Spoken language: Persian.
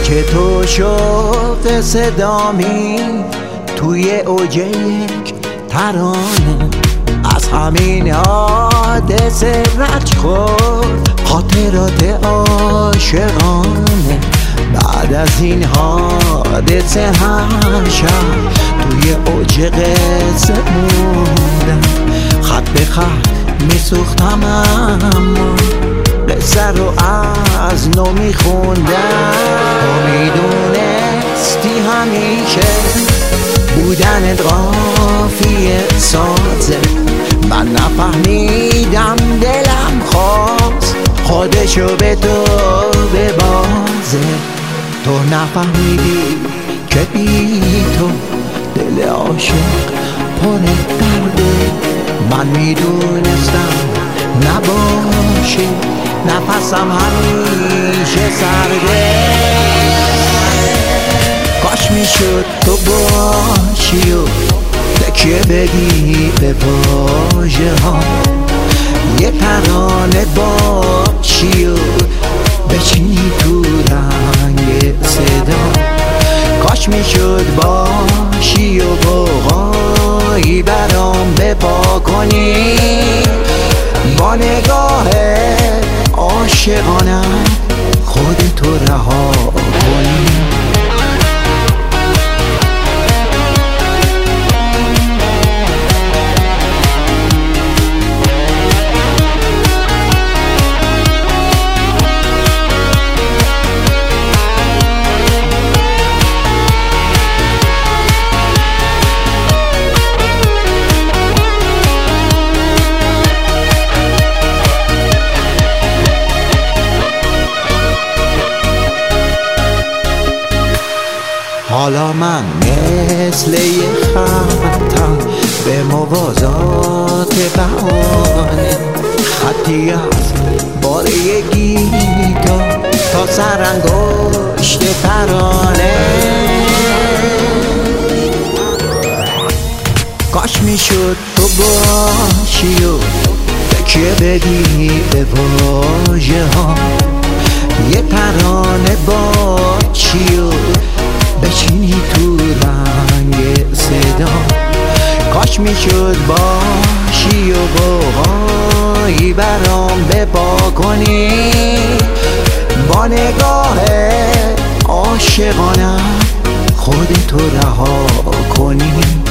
که تو شوق صدامی توی اوج یک ترانه. از همین حادثه رنج خورد خاطرات عاشقانه. بعد از این حادثه هر شب توی اوج قصه موندم. خط به خط میسوختم اما قصه رو از نو میخوندم. تو میدونستی همیشه بودن قافیه سازه. من نفهمیدم دلم خواست خودشو به تو ببازه. تو نفهمیدی که بی تو دل عاشق پر درده. من میدونستم نباشی نفسم همیشه سرده. کاش میشد تو باشی و تکیه بدی به واژه ها. یه ترانه باشی و بچینی تو رنگ صدا. کاش میشد باشی و بغایی برام بپا کنی. با نگاه عاشقانم خودتو رها کنی. حالا من مثل یه خطم به موازات بهانه. خطی از باره گیتار تا سرانگشت ترانه. کاش میشد تو باشی و تکیه بدی به واژه ها. یه ترانه باشی و بچینی تو رنگ صدا. کاش میشد باشی و بغایی برام بپا کنی. با نگاه عاشقانم خودتو رها کنی.